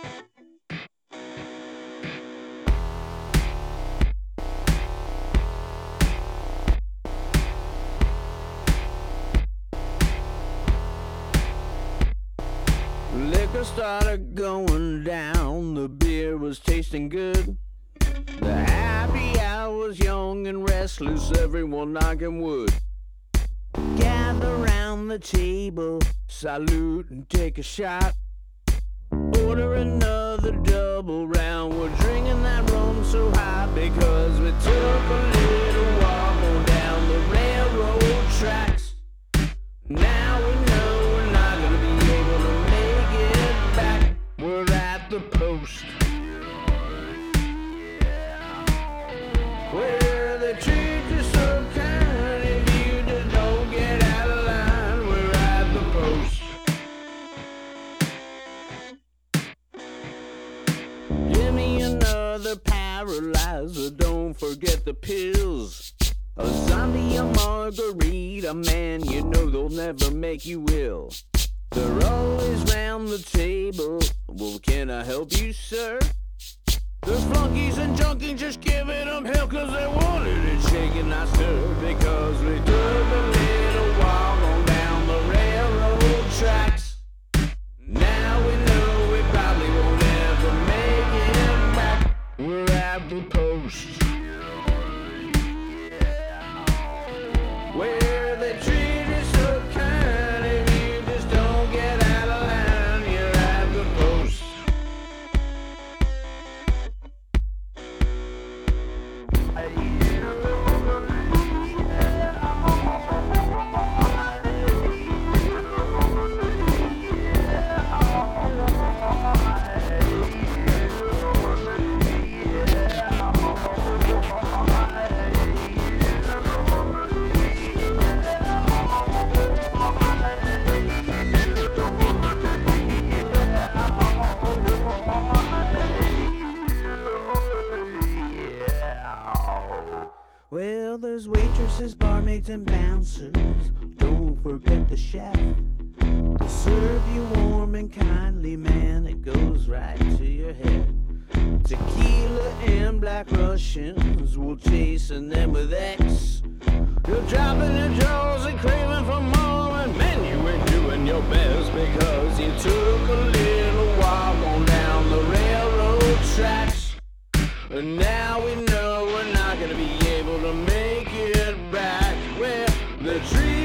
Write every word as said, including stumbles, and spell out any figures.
Liquor started going down, the beer was tasting good. The happy hour was young and restless, everyone knocking wood. Gather round the table, salute and take a shot. Order another double round, we're drinking that rum so hot because we took a little walk on down the railroad tracks. Now we know we're not gonna be able to make it back. We're at the post, where they treat you so kind. If you just don't get out of line, we're at the post. Give me another paralyzer, don't forget the pills. A zombie, a margarita, man, you know they'll never make you ill. They're always round the table, well, can I help you, sir? The flunkies and junkies just giving them hell cause they wanted it shaken, not stirred. Because we took a little walk on down the railroad tracks. Now we know we probably won't ever make it back. We're at the post, where they treat you so kind. If you just don't get out of line, you're at the post. Well, there's waitresses, barmaids, and bouncers. Don't forget the chef to serve you warm and kindly, man. It goes right to your head. Tequila and black Russians, we'll chasing them with X. You're dropping your jaws and craving for more, and man, you ain't doing your best because you took a little walk on down the railroad tracks. And now we know we're not gonna be able to make it back. Where the tree